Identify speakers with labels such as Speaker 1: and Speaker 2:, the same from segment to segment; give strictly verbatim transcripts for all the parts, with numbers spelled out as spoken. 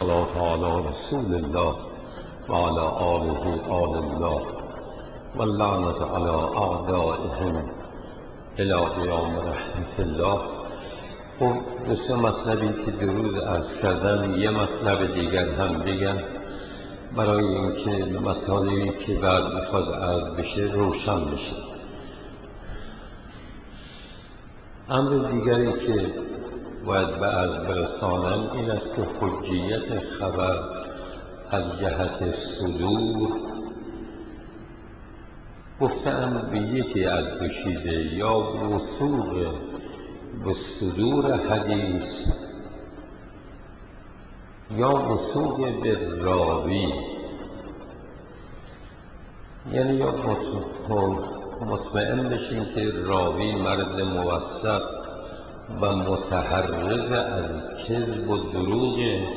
Speaker 1: صلاة علی رسول الله و علی آله آل الله و اللعنة علی اعدائهم الی قیام رحمت الله. خب دو سه مطلبی که درود عرض کردم، یه مطلب دیگر هم بگم برای اینکه مسائلی که بعد میخواد عرض بشه روشن بشه. امر دیگری که باید به عرض برسانم این است که حجیت خبر از جهت صدور گفتن به یکی از دو چیزه، یا وثوق به صدور حدیث یا وثوق به راوی، یعنی یا مطمئن بشین که راوی مرد موثق و متحرز از کذب و دروغه،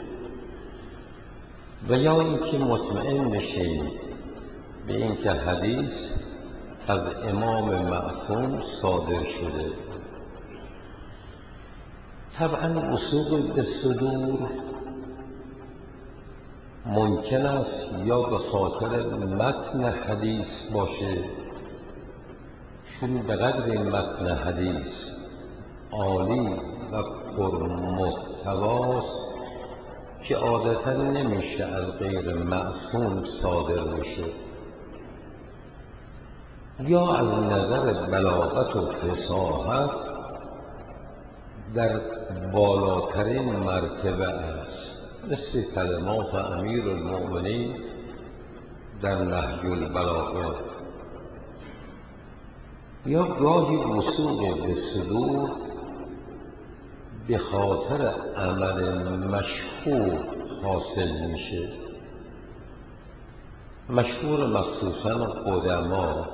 Speaker 1: و یا اینکه مطمئن بشین به اینکه حدیث از امام معصوم صادر شده. طبعا وثوق به صدور ممکن است یا به خاطر متن حدیث باشه، چون به قدر متن حدیث عالی و پرمحتواست که عادتا نمیشه از غیر معصوم صادر بشه، یا از نظر بلاغت و فصاحت در بالاترین مرتبه است، مثل کلمات امیر المؤمنین در نهج البلاغه. یا گاهی وثوق به صدور به خاطر عمل مشهور حاصل میشه. مشهور مخصوصا قدما،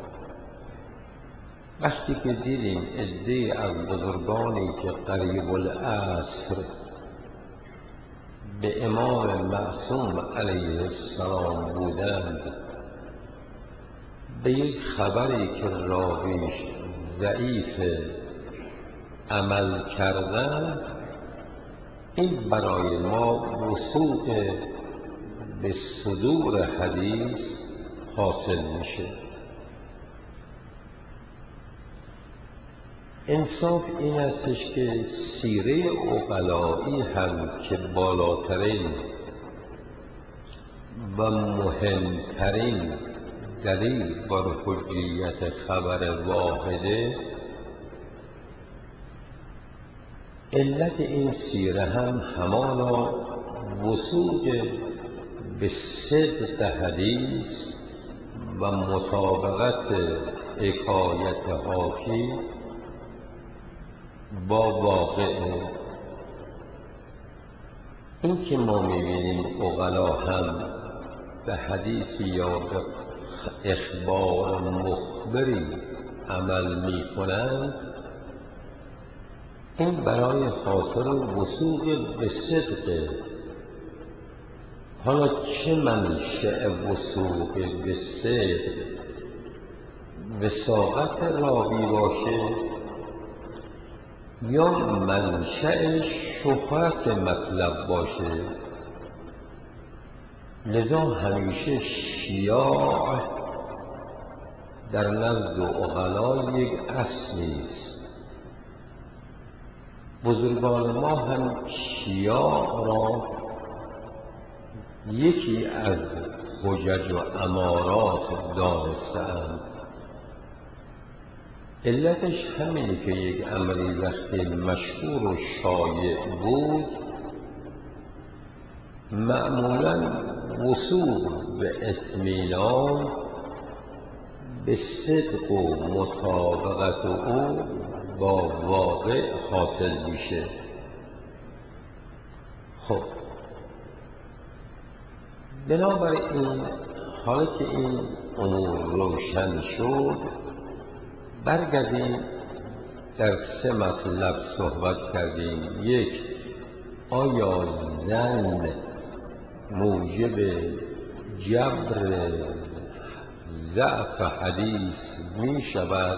Speaker 1: وقتی که دیدیم عده‌ای از بزرگانی که قریب العصر به امام معصوم علیه السلام بودند به یک خبری که راویش ضعیف عمل کردن، این برای ما وثوق به صدور حدیث حاصل میشه. انصاف این استش که سیره عقلایی هم که بالاترین و مهمترین دلیل بر حجیت خبر واحده، علت این سیره هم همانا وثوق به صدق حدیث و مطابقت حکایت حاکی با واقع. این که ما میبینیم عقلا هم به حدیثی یا به اخبار مخبری عمل میکنند، این برای خاطر وثوق به صدق. حالا چه منشأ وثوق به صدق وثاقت راوی باشه یا منشأ شهرت مطلب باشه، لذا همیشه شیاع در نزد عقلا یک اصلی است. بزرگان ما هم شیاع را یکی از حجج و امارات دانستند. علتش همینه که یک عملی وقتی مشهور و شایع بود، معمولاً وثوق به اطمینان به صدق و مطابقت او با واقع حاصل میشه. خب بنابراین حالا که این امور روشن شد، برگردیم در سه مطلب صحبت کردیم. یک، آیا ظن موجب جبر ضعف حدیث می شود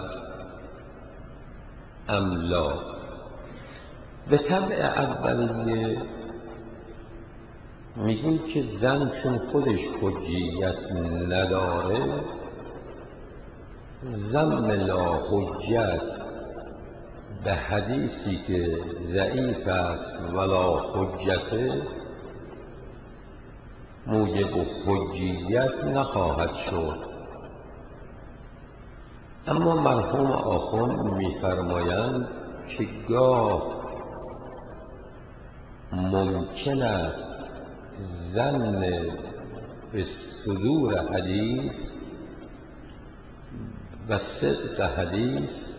Speaker 1: ام لا؟ به طبع اولیه میگیم که زن چون خودش حجیت نداره، ضم لا حجت به حدیثی که ضعیف است ولا حجته موجب حجیت نخواهد شد. اما مرحوم آخوند می‌فرمایند که گاه ممکن است ظن به صدور حدیث و صدق حدیث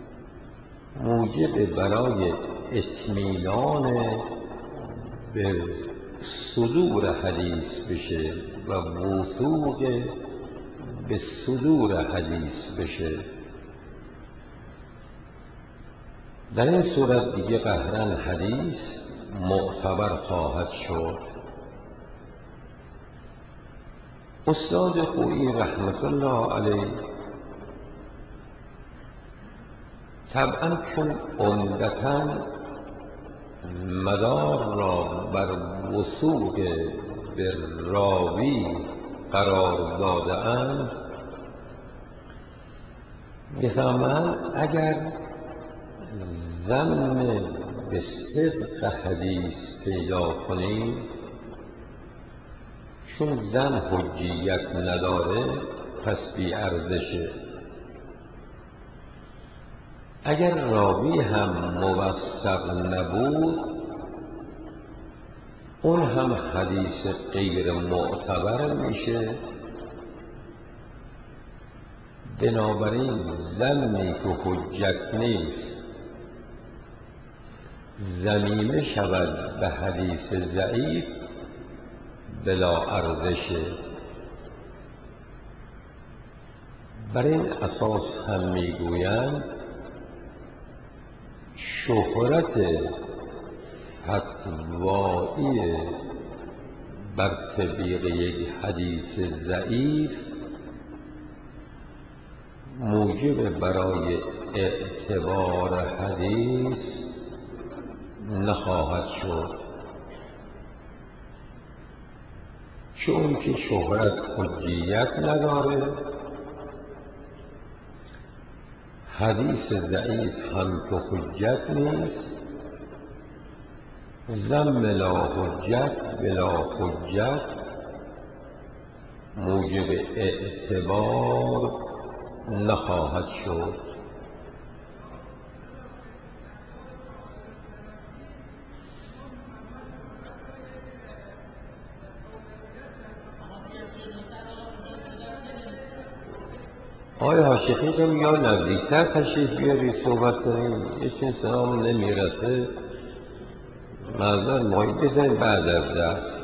Speaker 1: موجب برای اطمینان به صدور حدیث بشه و وثوق به صدور حدیث بشه. در این صورت دیگه قهرن حدیث معتبر خواهد شد. استاد خویی رحمت الله علیه طبعا چون عمدتاً مدار را بر وثوق به راوی قرار داده اند، می‌فرمایند اگر ظن به صدق حدیث پیدا کنید، چون زن حجیت نداره پس بی ارزشه. اگر راوی هم موثق نبود، اون هم حدیث غیر معتبر میشه. بنابراین ظنی که حجت نیست ضمیمه شود به حدیث ضعیف بلا ارزشه. بر این اساس هم میگویند شهرت فتوایی بر طبیق یک حدیث ضعیف موجب برای اعتبار حدیث نخواهد شد، چون که شهرت حجیت نداره. حدیث ضعیف هم که حجت نیست، ضم لا حجت بلا حجت موجب اعتبار نخواهد شد. آقای حاشقی که یا نزدیکتر تشریف بیارید صحبت کنیم، یه چیز سلام نمیرسه معذر مایی بزنید بعد از درس.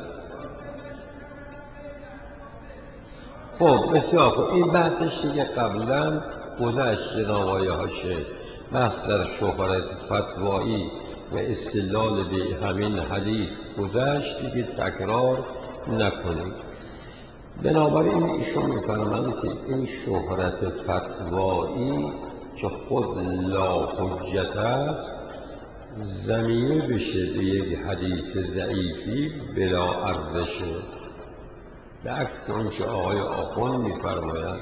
Speaker 1: خب بسیار خب، این بحثش دیگه قبلا گذشت جناب آقای حاشقی، بحث در شهرت فتوایی و استدلال به همین حدیث گذشت، دیگه تکرار نکنید. بنابراین ایشون می‌فرمایند که این شهرت فتوایی که خود لا حجت است ضمیمه بشه به یک حدیث ضعیفی بلا ارزشه، به عکس آنچه آقای آخوند می‌فرمایند.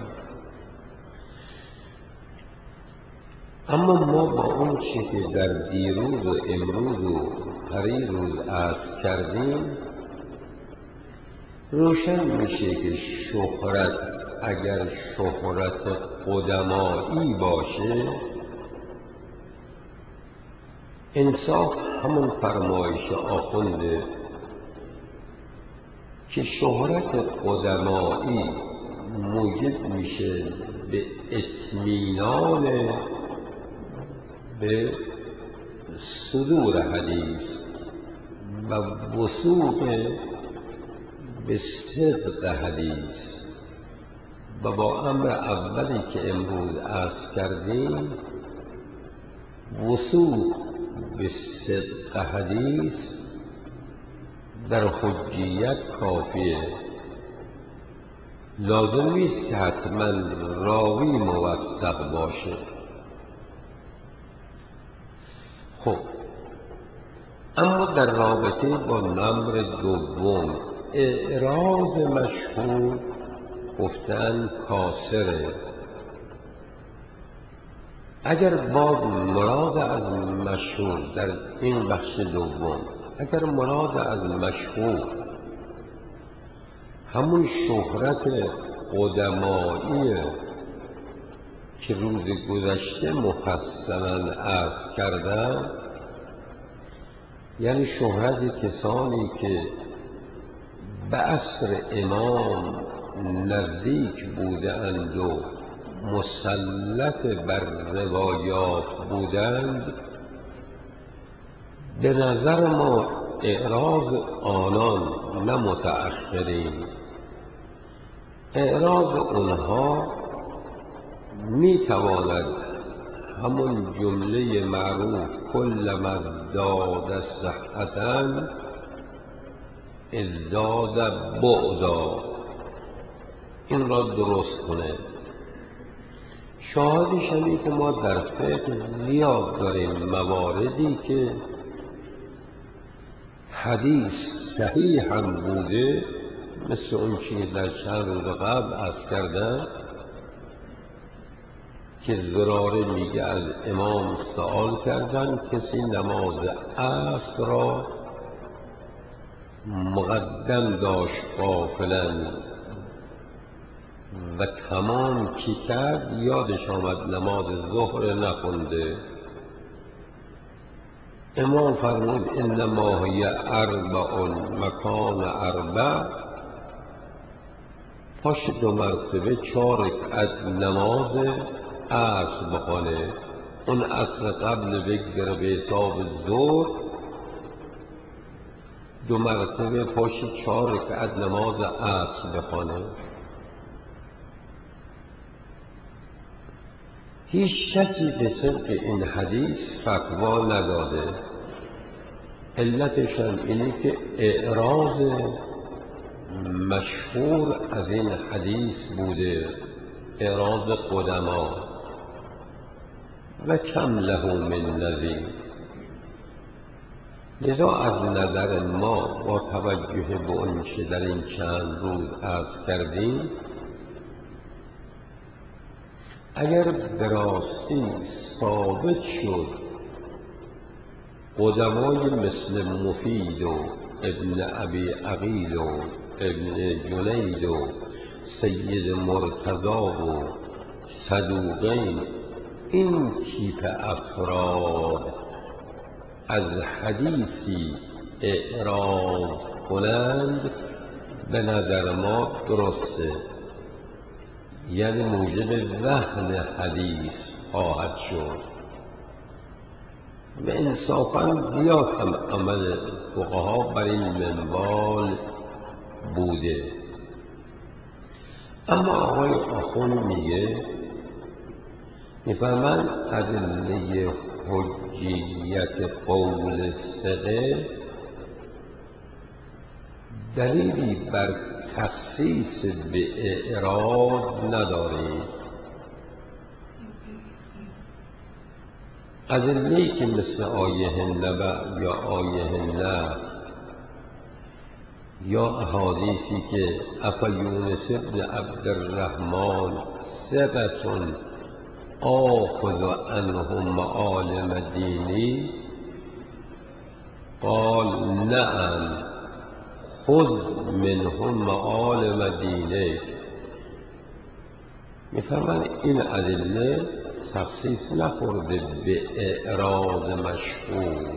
Speaker 1: اما ما با اون چه که در دیروز و امروز و پریروز عرض کردیم روشن میشه که شهرت اگر شهرت قدمایی باشه، انصاف همون فرمایش آخونده که شهرت قدمایی موجب میشه به اطمینان به صدور حدیث و وثوق به صدق حدیث، و با امر اولی که امروز عرض کردیم وثوق به صدق حدیث در حجیت کافیه. لازم نیست که حتما راوی موثق باشه. خب اما در رابطه با نمر دوم اعراض مشهور گفتن کاسره. اگر با مراد از مشهور در این بخش دوم، اگر مراد از مشهور همون شهرت قدمایی که روز گذشته مفصلا عرض کردم، یعنی شهرت کسانی که به عصر امام نزدیک بودند و مسلط بر روایات بودند، به نظر ما اعراض آنان نه متأخرین، اعراض اونها میتواند همون جمله معروف کل ازداد صحتاً ازداد بعدا این را درست کنه. شاهدش همین که ما در فقه زیاد داریم مواردی که حدیث صحیح هم بوده، مثل اون چیز در چند روز قبل عرض کردم که زراره میگه از امام سوال کردن کسی نماز عصر را مقدم داشت غافلاً و تمام کی کرد، یادش آمد نماز ظهر نخونده. امام فرمود انما هی اربع مکان اربع، پاش دو مرتبه چهار رکعت نماز عصر بخونه، اون عصر قبل بگذره به حساب ظهر، دو مرتبه پاش چهار رکعت نماز عصر بخونه. هیچ کسی به طبق این حدیث فتوا نداده. علتش هم اینه که اعراض مشهور از این حدیث بوده، اعراض قدما و کم له من نظیر. لذا از نظر ما با توجه به اون چه در این چند روز عرض کردیم، اگر به راستی ثابت شد قدمای مثل مفید و ابن ابی عقیل و ابن جنید و سید مرتضی و صدوقین این تیپ افراد از حدیثی اعراض کنند، به نظر ما درسته، یعنی موجب وهن حدیث خواهد شد. و انصافاً زیاد هم عمل فقها بر این منوال بوده. اما آقای آخوند میگه، میفرماند ادله حجیت قول ثقه دلیلی بر تخصیص به اعراض ندارید. ادله‌ای که مثل آیه نبع یا آیه نه یا احادیثی که افا یونس ابن عبدالرحمن ثقة آخذ عنه معالم دینی قال نعم خذ منهم معالم دینک، میفرماند این ادله تخصیص نخورده به اعراض مشهور،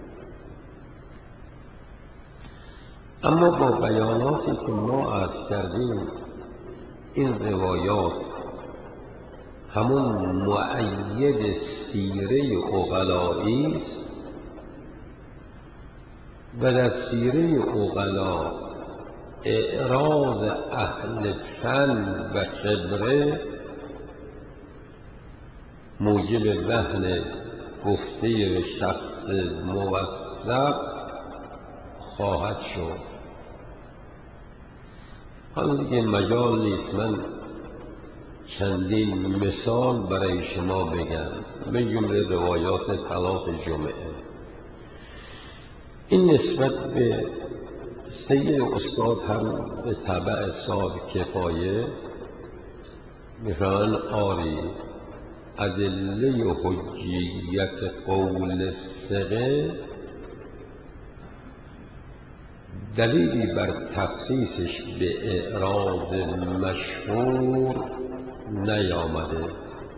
Speaker 1: اما با بیاناتی که ما عرض کردیم این روایات همون مؤید سیره عقلایی است و در سیره عقلا اعراض اهل فن و خبره موجب وهن گفته شخص موثق خواهد شد. حالا دیگه مجال نیست من چندین مثال برای شما بگم، به جمله روایات طلاق جمعه. این نسبت به سید استاد هم به طبع صاحب کفایه میفرمایند آری ادله حجیت قول ثقه دلیلی بر تخصیصش به اعراض مشهور نیامده،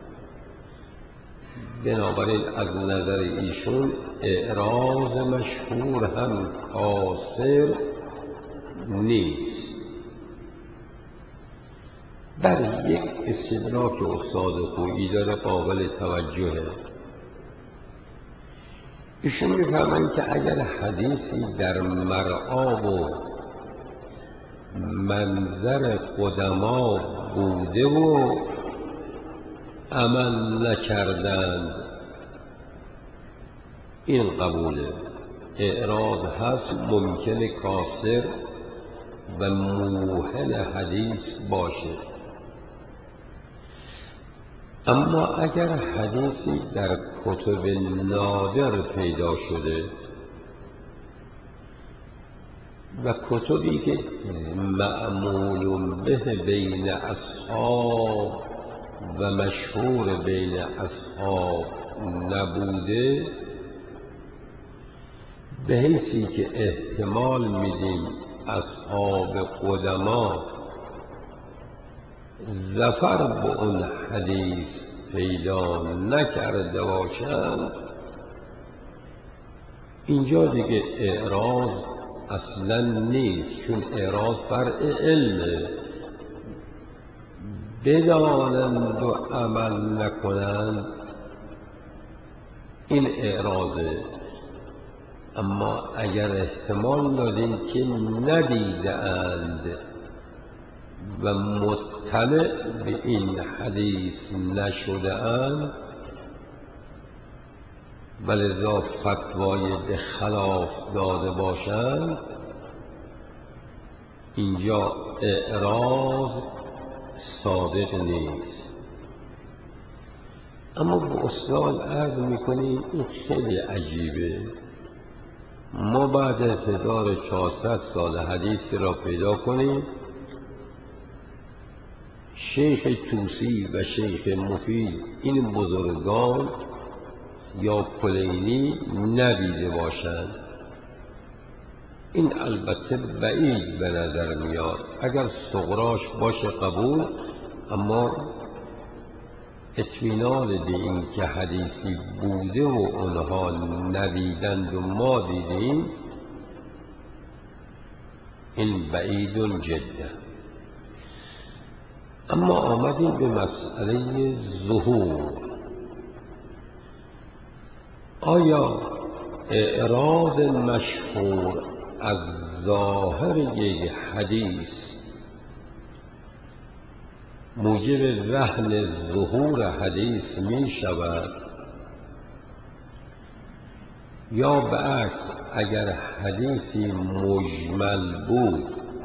Speaker 1: بنابراین از نظر ایشون اعراض مشهور هم کاسر نیست. بر یک استدراک استاد خویی داره قابل توجهه. ایشون میفهمن که اگر حدیثی در مرآب و منظر قدما بوده و عمل نکردند این قبوله، اعراض هست ممکنه کاسر و موهن حدیث باشه. اما اگر حدیثی در کتب نادر پیدا شده و کتبی که معمول به بین اصحاب و مشهور بین اصحاب نبوده، به حیثی که احتمال میدیم اصحاب قدما ظفر به اون حدیث پیدا نکرده باشند، اینجا دیگه اعراض اصلا نیست، چون اعراض فرع علمه، بدانند و عمل نکنند این اعراضه. اما اگر احتمال دادیم که ندیده اند و مطلع به این حدیث نشده اند ولذا فتوای به خلاف داده باشند، اینجا اعراض صادق نیست. اما به استاد عرض میکنیم این خیلی عجیبه، ما بعد از هزار و چهارصد سال حدیثی را پیدا کنیم شیخ توسی و شیخ مفید این بزرگان یا کلینی ندیده باشند. این البته بعید به نظر میاد، اگر صغراش باشه قبول، اما اطمینان به این که حدیثی بوده و اونها ندیدند و ما دیدیم این بعید جدا. اما آمدیم به مسئله ظهور. آیا اعراض مشهور از ظاهر یک حدیث موجب وهن ظهور حدیث می شود، یا به عکس اگر حدیثی مجمل بود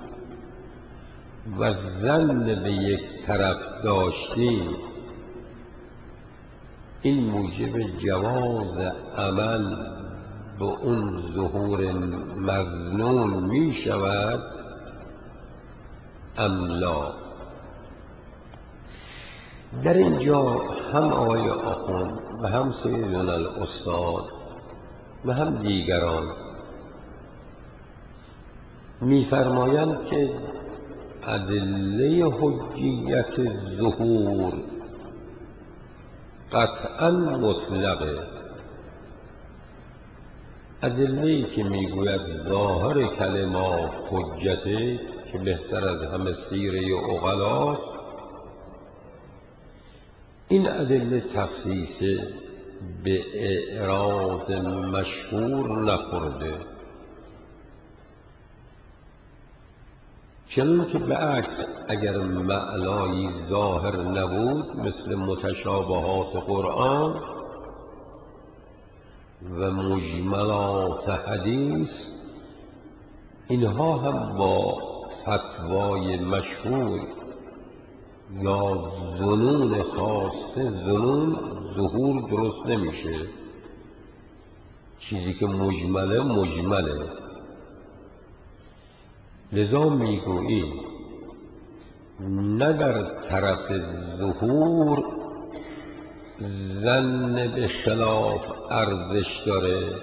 Speaker 1: و ظن به یک طرف داشتیم این موجب جواز عمل به اون ظهور مظنون می شود ام لا؟ در اینجا هم آقای آخوند و هم سیدنا الاستاد و هم دیگران می‌فرمایند که ادله حجیت ظهور قطعاً مطلقه. ادله‌ای که میگوید ظاهر کلمات حجته که بهتر از همه سیره عقلاست، این ادله تخصیص به اعراض مشهور نخورده، چون که به عکس اگر معنایی ظاهر نبود مثل متشابهات قرآن و مجملات حدیث، اینها هم با فتوای مشهور یا ظنون خاصه ظنون ظهور درست نمیشه، چیزی که مجمله مجمله. لذا میگویی نه در طرف ظهور ظن به خلاف ارزش داره.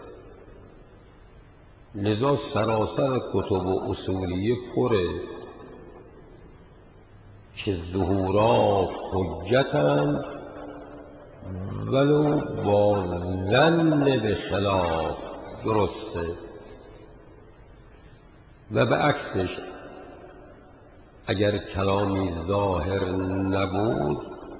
Speaker 1: لذا سراسر کتب و اصولیه پره که ظهورات حجتند ولو با ظن به خلاف درسته. و به عکسش اگر کلامی ظاهر نبود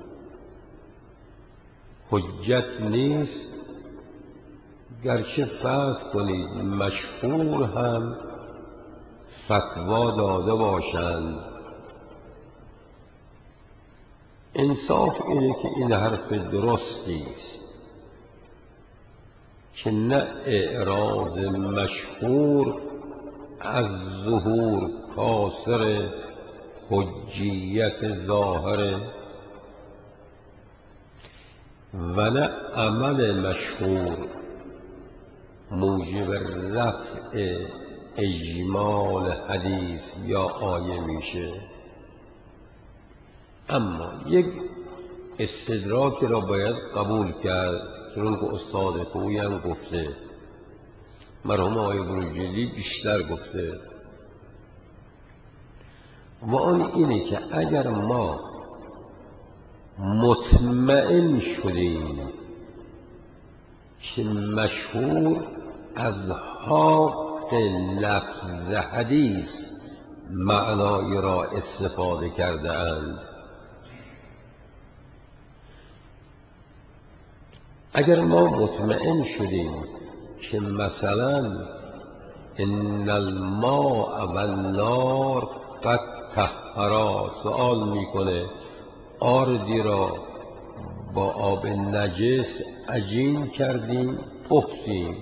Speaker 1: حجت نیست، گرچه فرض کنید مشهور هم فتوا داده باشند. انصاف اینه که این حرف درستی است که نه اعراض مشهور از ظهور کاسر حجیت ظاهره و نه عمل مشهور موجب رفع اجمال حدیث یا آیه میشه. اما یک استدراک را باید قبول کرد، چون که استاد خویی هم گفته، مرحوم آقای بروجردی بیشتر گفته، و آن اینه که اگر ما مطمئن شدیم که مشهور از حق لفظ حدیث معنای را استفاده کرده اند، اگر ما مطمئن شدیم که مثلا ان الماء و النار قد طهرا، سؤال میکنه آردی را با آب نجس عجین کردیم پختیم،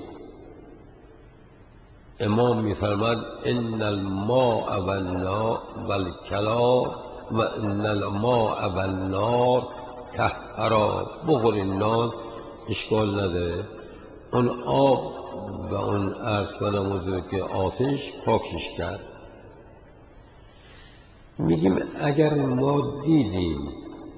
Speaker 1: امام میفرماد ان الماء و النار و الکلام و ان الماء و النار طهرا، بخورین نان اشکال نداره، اون آب و اون عرض کنم حضور که آتش پاکش کرد. میگیم اگر ما دیدیم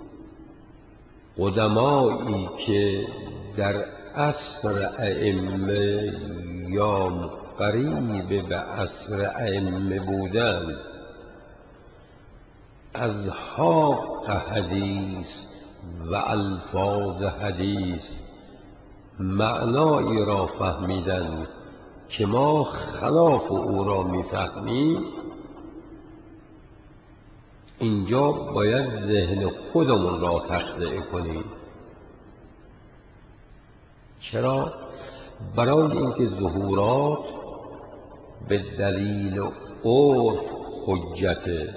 Speaker 1: قدمایی که در عصر ائمه یا قریب به عصر ائمه بودند از حق حدیث و الفاظ حدیث معنایی را فهمیدند که ما خلاف او را میفهمیم، اینجا باید ذهن خودمون را تخلیه کنیم. چرا؟ برای اینکه ظهورات به دلیل عرف حجته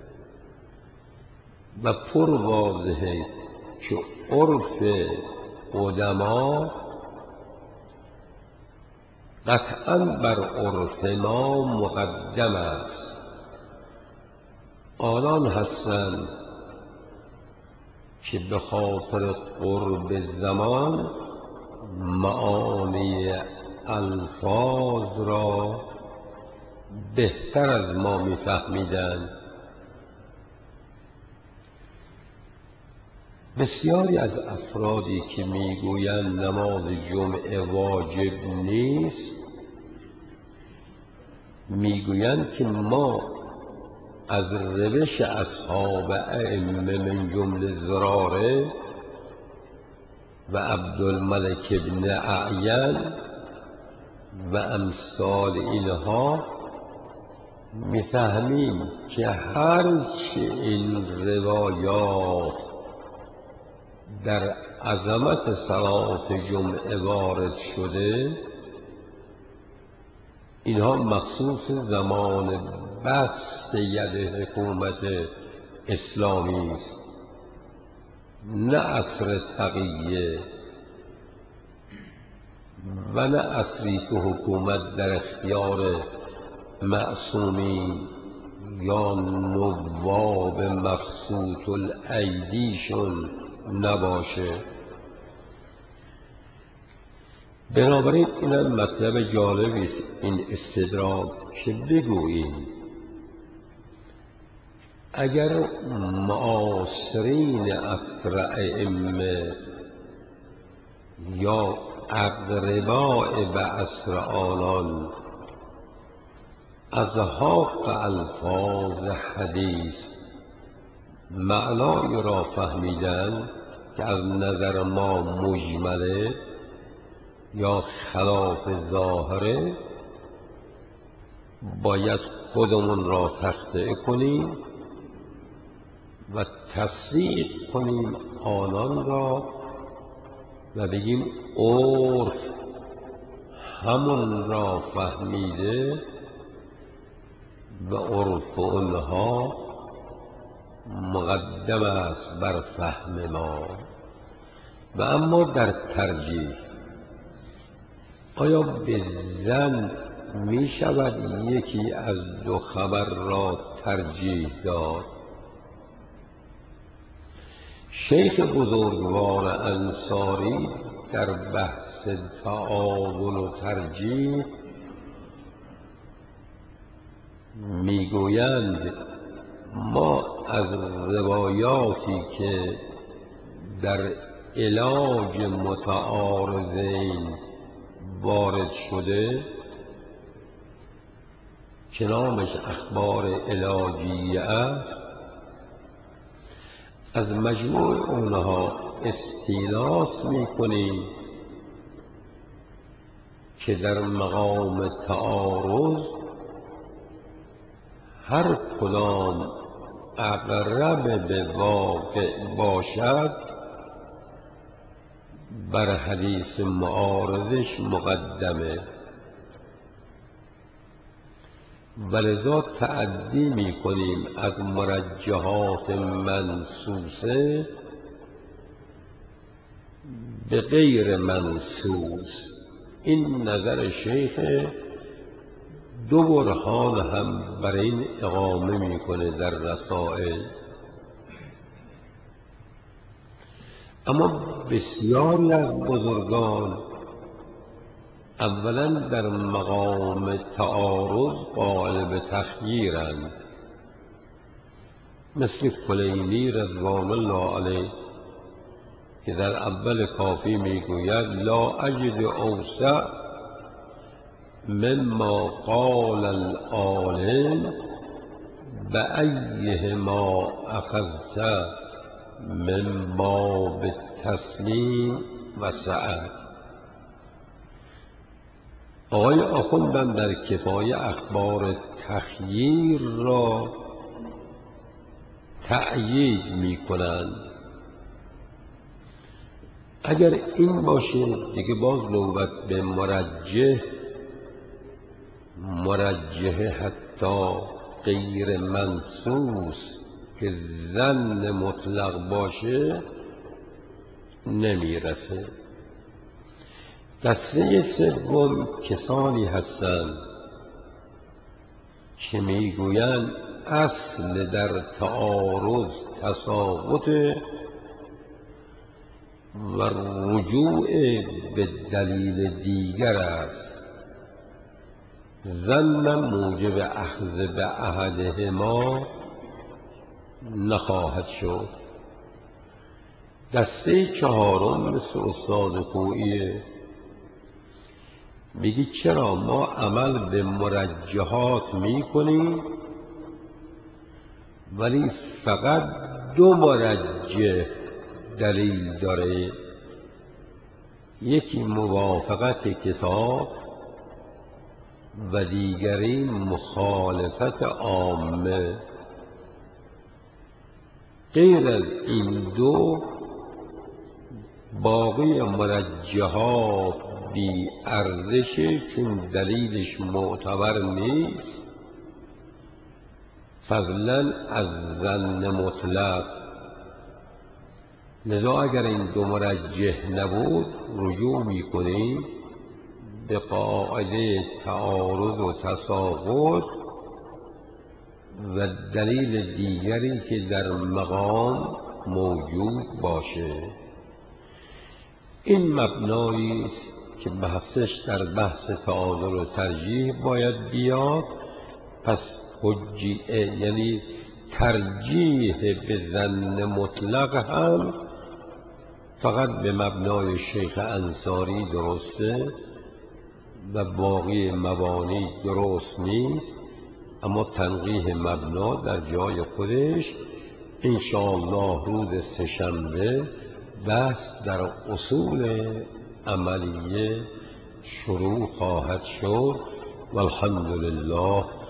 Speaker 1: و پر واضحه که عرف قدما قطعا بر عرف ما مقدم است. آنان هستند که به خاطر قرب زمان معانی الفاظ را بهتر از ما میفهمیدند. بسیاری از افرادی که میگویند نماز جمعه واجب نیست، میگویند که ما از روش اصحاب ائمه من جمله زراره و عبدالملک ابن اعین و امثال اینها میفهمیم که هرچه این روایات در عظمت صلات جمعه وارد شده اینها مخصوص زمان بست ید حکومت اسلامی است، نه عصر تقیه و نه عصری که حکومت در اختیار معصومین یا نواب مبسوط الایدیشون نباشه. بنابراین اینم مطلب جالبی است این استدراک که بگوییم اگر معاصرین عصر ائمه یا اقرباء به عصر آنان از حق الفاظ حدیث معنای را فهمیدن که از نظر ما مجمله یا خلاف ظاهره، باید خودمون را تخطئه کنیم و تصدیق کنیم آنان را و بگیم عرف همون را فهمیده و عرف اونها مقدم است بر فهم ما. و اما در ترجیح آیا به ظن می شود یکی از دو خبر را ترجیح داد؟ شیخ بزرگوار انصاری در بحث تعاون و ترجیح میگویند ما از روایاتی که در علاج متعارضین وارد شده که نامش اخبار علاجیه است، از مجموع اونها استیلاس میکنیم که در مقام تعارض هر کدام اقرب به واقع باشد بر حدیث معارضش مقدمه، ولذا تعدی می کنیم از مرجحات منصوصه به غیر منصوص. این نظر شیخ دو برهان هم بر این اقامه میکنه در رسائل. اما بسیاری از بزرگان اولا در مقام تعارض قائل به تخییرند، مثل کلینی رضوان الله علیه که در اول کافی میگوید لا اجد اوسع مما قال العالم بأیهما اخذت مما بالتسلیم و سعد. آقای آخوندم در کفایه اخبار تخییر را تأیید می کنند. اگر این باشه دیگه باز نوبت به مرجح مرجح حتی غیر منصوص که ظن مطلق باشه نمیرسه. دسته سوم کسانی هستند که میگویند اصل در تعارض تساقط و رجوع به دلیل دیگر است، ظن موجب اخذ به احدهما نخواهد شد. دسته چهارم مثل استاد خوییه، میگی چرا ما عمل به مرجحات میکنیم ولی فقط دو مرجح دلیل داره، یکی موافقت کتاب و دیگری مخالفت عامه. غیر از این دو باقی مرجحات بی ارزشه چون دلیلش معتبر نیست، فضلا از ظن مطلق. لذا اگر این دو مرجح نبود رجوع میکنیم به قاعده تعارض و تساقط و دلیل دیگری که در مقام موجود باشه. این مبنایی است که بحثش در بحث تعادل و ترجیح باید بیاد، پس حجیه یعنی ترجیح به ظن مطلق هم فقط به مبنای شیخ انصاری درسته و باقی مبانی درست نیست. اما تنقیح مبنا در جای خودش انشاءالله روز سه‌شنبه بحث در اصول عملیه شروع خواهد شد. والحمد لله